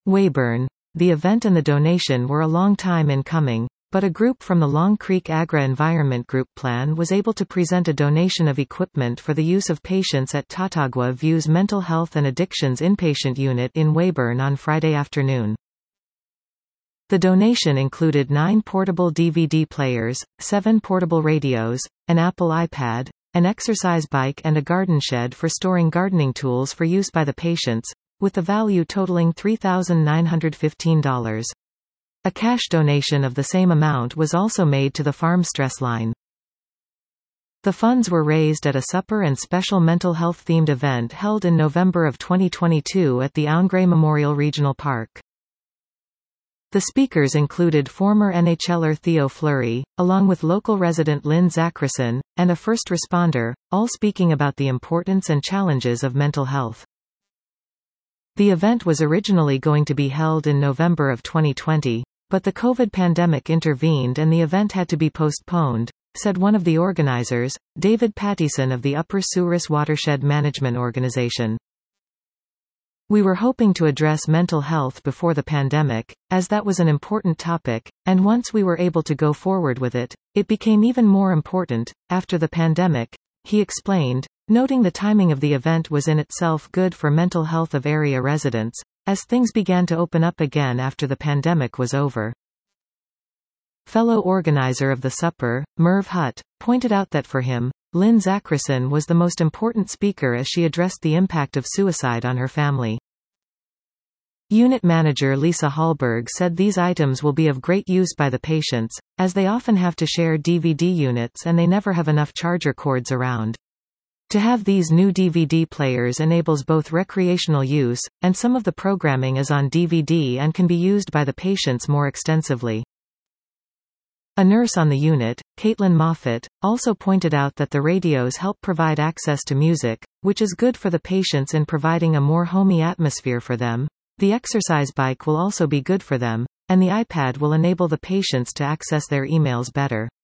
Weyburn. The event and the donation were a long time in coming, but a group from the Long Creek Agri-Environment Group Plan was able to present a donation of equipment for the use of patients at Tautauqua View's Mental Health and Addictions Inpatient Unit in Weyburn on Friday afternoon. The donation included 9 portable DVD players, 7 portable radios, an Apple iPad, an exercise bike and a garden shed for storing gardening tools for use by the patients, with the value totaling $3,915. A cash donation of the same amount was also made to the Farm Stress Line. The funds were raised at a supper and special mental health-themed event held in November of 2022 at the Aungray Memorial Regional Park. The speakers included former NHLer Theo Fleury, along with local resident Lynn Zachrison, and a first responder, all speaking about the importance and challenges of mental health. The event was originally going to be held in November of 2020, but the COVID pandemic intervened and the event had to be postponed, said one of the organizers, David Pattison of the Upper Souris Watershed Management Organization. We were hoping to address mental health before the pandemic, as that was an important topic, and once we were able to go forward with it, it became even more important, after the pandemic, he explained, noting the timing of the event was in itself good for mental health of area residents, as things began to open up again after the pandemic was over. Fellow organizer of the supper, Merv Hutt, pointed out that for him, Lynn Zachrison was the most important speaker as she addressed the impact of suicide on her family. Unit manager Lisa Hallberg said these items will be of great use by the patients, as they often have to share DVD units and they never have enough charger cords around. To have these new DVD players enables both recreational use, and some of the programming is on DVD and can be used by the patients more extensively. A nurse on the unit, Caitlin Moffat, also pointed out that the radios help provide access to music, which is good for the patients in providing a more homey atmosphere for them. The exercise bike will also be good for them, and the iPad will enable the patients to access their emails better.